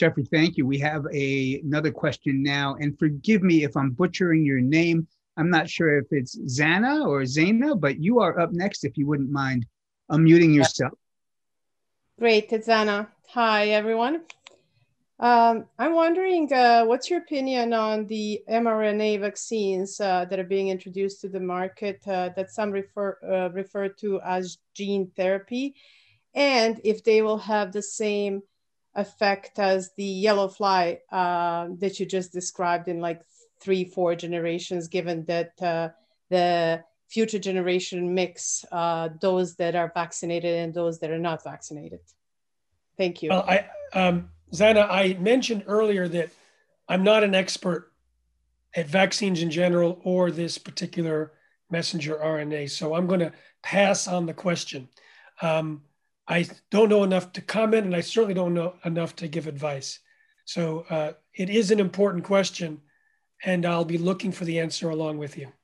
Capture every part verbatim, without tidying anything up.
Jeffrey, thank you. We have a, another question now, and forgive me if I'm butchering your name. I'm not sure if it's Zana or Zaina, but you are up next if you wouldn't mind unmuting yourself. Great, it's Zana. Hi, everyone. Um, I'm wondering, uh, what's your opinion on the mRNA vaccines uh, that are being introduced to the market uh, that some refer, uh, refer to as gene therapy, and if they will have the same effect as the yellow fly uh, that you just described in like three, four generations, given that uh, the future generation mix uh, those that are vaccinated and those that are not vaccinated? Thank you. Well, I, um, Zana, I mentioned earlier that I'm not an expert at vaccines in general or this particular messenger R N A, so I'm going to pass on the question. Um, I don't know enough to comment, and I certainly don't know enough to give advice. So uh, it is an important question, and I'll be looking for the answer along with you.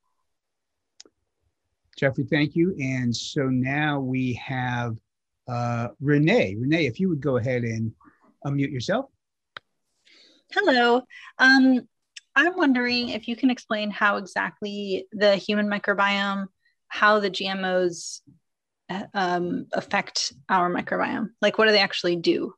Jeffrey, thank you. And so now we have uh, Renee. Renee, if you would go ahead and unmute yourself. Hello. Um, I'm wondering if you can explain how exactly the human microbiome, how the G M Os um, affect our microbiome. Like, what do they actually do?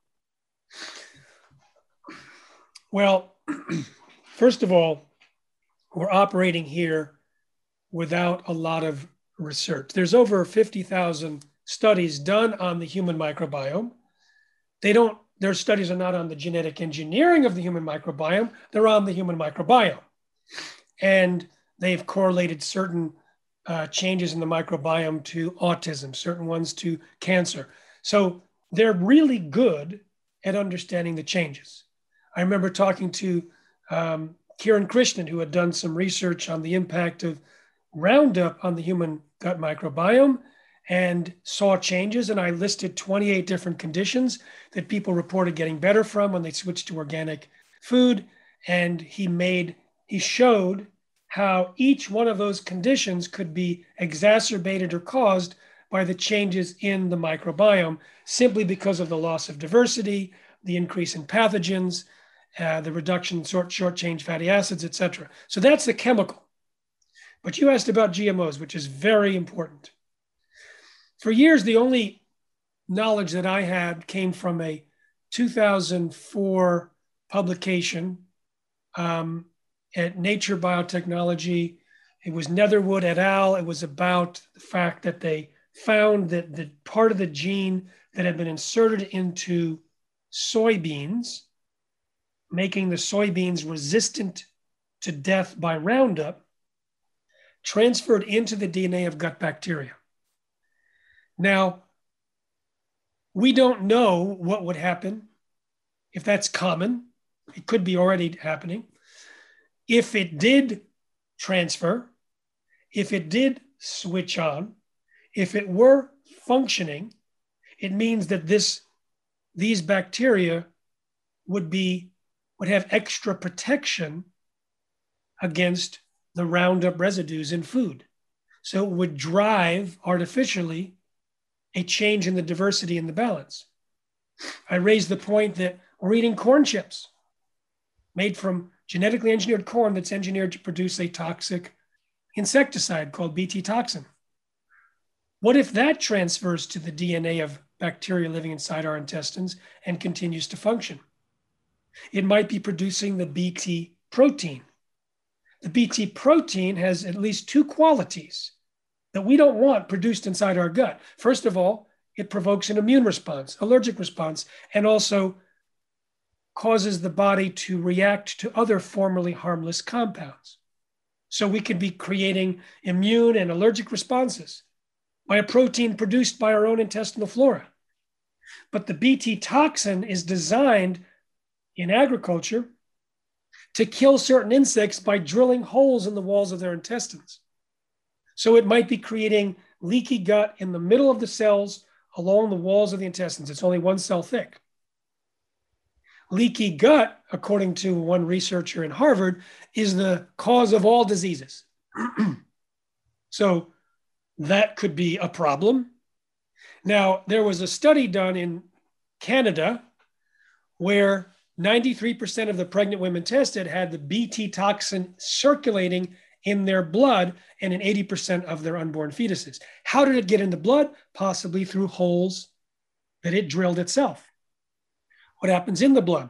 Well, first of all, we're operating here without a lot of research. There's over fifty thousand studies done on the human microbiome. They don't, their studies are not on the genetic engineering of the human microbiome, they're on the human microbiome. And they've correlated certain uh, changes in the microbiome to autism, certain ones to cancer. So they're really good at understanding the changes. I remember talking to um, Kiran Krishnan, who had done some research on the impact of Roundup on the human gut microbiome and saw changes. And I listed twenty-eight different conditions that people reported getting better from when they switched to organic food. And he made, he showed how each one of those conditions could be exacerbated or caused by the changes in the microbiome simply because of the loss of diversity, the increase in pathogens, uh, the reduction in short, short chain fatty acids, et cetera. So that's the chemical. But you asked about G M Os, which is very important. For years, the only knowledge that I had came from a two thousand four publication um, at Nature Biotechnology. It was Netherwood et al. It was about the fact that they found that the part of the gene that had been inserted into soybeans, making the soybeans resistant to death by Roundup, transferred into the D N A of gut bacteria. Now, we don't know what would happen if that's common. It could be already happening. If it did transfer, if it did switch on, if it were functioning, it means that this, these bacteria would be, would have extra protection against the Roundup residues in food. So it would drive artificially a change in the diversity and the balance. I raised the point that we're eating corn chips made from genetically engineered corn that's engineered to produce a toxic insecticide called Bt toxin. What if that transfers to the D N A of bacteria living inside our intestines and continues to function? It might be producing the Bt protein. The Bt protein has at least two qualities that we don't want produced inside our gut. First of all, it provokes an immune response, allergic response, and also causes the body to react to other formerly harmless compounds. So we could be creating immune and allergic responses by a protein produced by our own intestinal flora. But the Bt toxin is designed in agriculture to kill certain insects by drilling holes in the walls of their intestines. So it might be creating leaky gut in the middle of the cells along the walls of the intestines. It's only one cell thick. Leaky gut, according to one researcher in Harvard, is the cause of all diseases. So that could be a problem. Now, there was a study done in Canada where ninety-three percent of the pregnant women tested had the B T toxin circulating in their blood and in eighty percent of their unborn fetuses. How did it get in the blood? Possibly through holes that it drilled itself. What happens in the blood?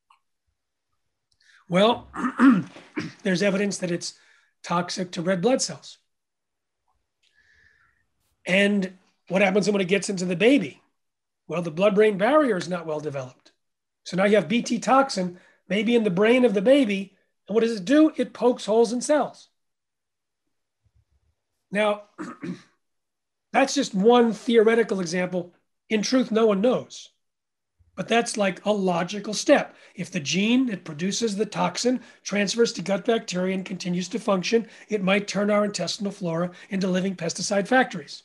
Well, there's evidence that it's toxic to red blood cells. And what happens when it gets into the baby? Well, the blood-brain barrier is not well developed. So now you have B T toxin maybe in the brain of the baby. And what does it do? It pokes holes in cells. Now, that's just one theoretical example. In truth, no one knows. But that's like a logical step. If the gene that produces the toxin transfers to gut bacteria and continues to function, it might turn our intestinal flora into living pesticide factories.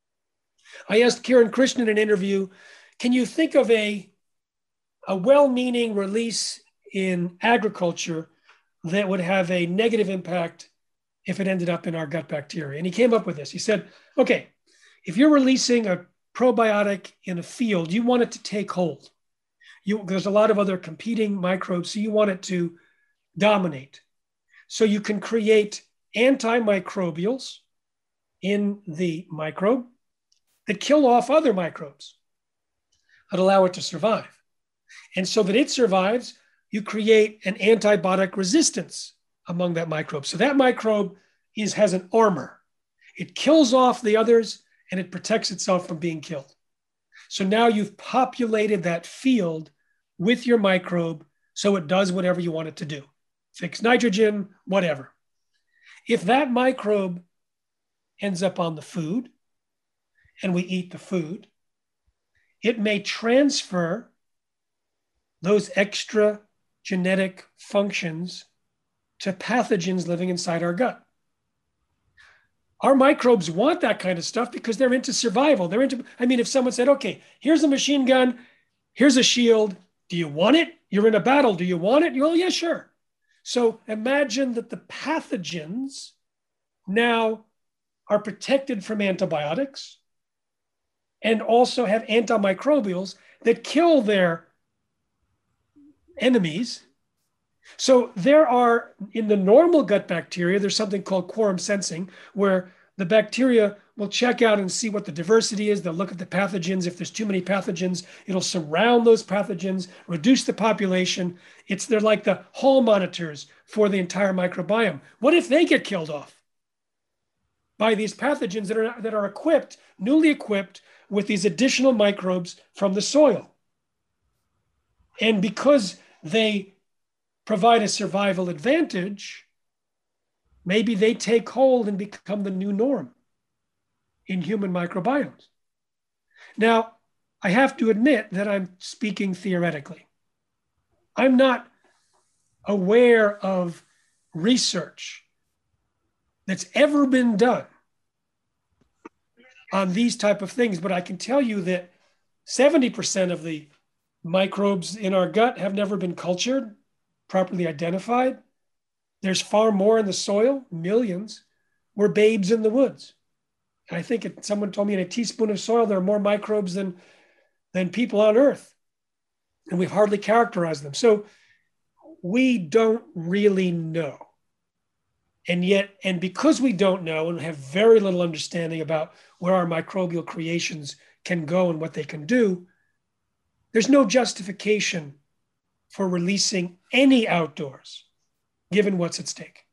I asked Kiran Krishnan in an interview, can you think of a, a well-meaning release in agriculture that would have a negative impact if it ended up in our gut bacteria? And he came up with this. He said, okay, if you're releasing a probiotic in a field, you want it to take hold. You, there's a lot of other competing microbes, so you want it to dominate. So you can create antimicrobials in the microbe that kill off other microbes that allow it to survive. And so that it survives, you create an antibiotic resistance among that microbe. So that microbe is, has an armor. It kills off the others and it protects itself from being killed. So now you've populated that field with your microbe so it does whatever you want it to do. Fix nitrogen, whatever. If that microbe ends up on the food and we eat the food, it may transfer those extra genetic functions to pathogens living inside our gut. Our microbes want that kind of stuff because they're into survival. They're into, I mean, if someone said, okay, here's a machine gun, here's a shield, do you want it? You're in a battle, do you want it? You're, oh, yeah, sure. So imagine that the pathogens now are protected from antibiotics and also have antimicrobials that kill their enemies. So there are, in the normal gut bacteria, there's something called quorum sensing, where the bacteria will check out and see what the diversity is. They'll look at the pathogens. If there's too many pathogens, it'll surround those pathogens, reduce the population. It's, they're like the hall monitors for the entire microbiome. What if they get killed off by these pathogens that are, that are equipped, newly equipped with these additional microbes from the soil? And because they provide a survival advantage, maybe they take hold and become the new norm in human microbiomes. Now, I have to admit that I'm speaking theoretically. I'm not aware of research that's ever been done on these type of things, but I can tell you that seventy percent of the microbes in our gut have never been cultured, properly identified. There's far more in the soil, millions. We're babes in the woods. And I think it, someone told me in a teaspoon of soil, there are more microbes than, than people on Earth. And we've hardly characterized them. So we don't really know. And yet, and because we don't know and have very little understanding about where our microbial creations can go and what they can do, there's no justification for releasing any outdoors, given what's at stake.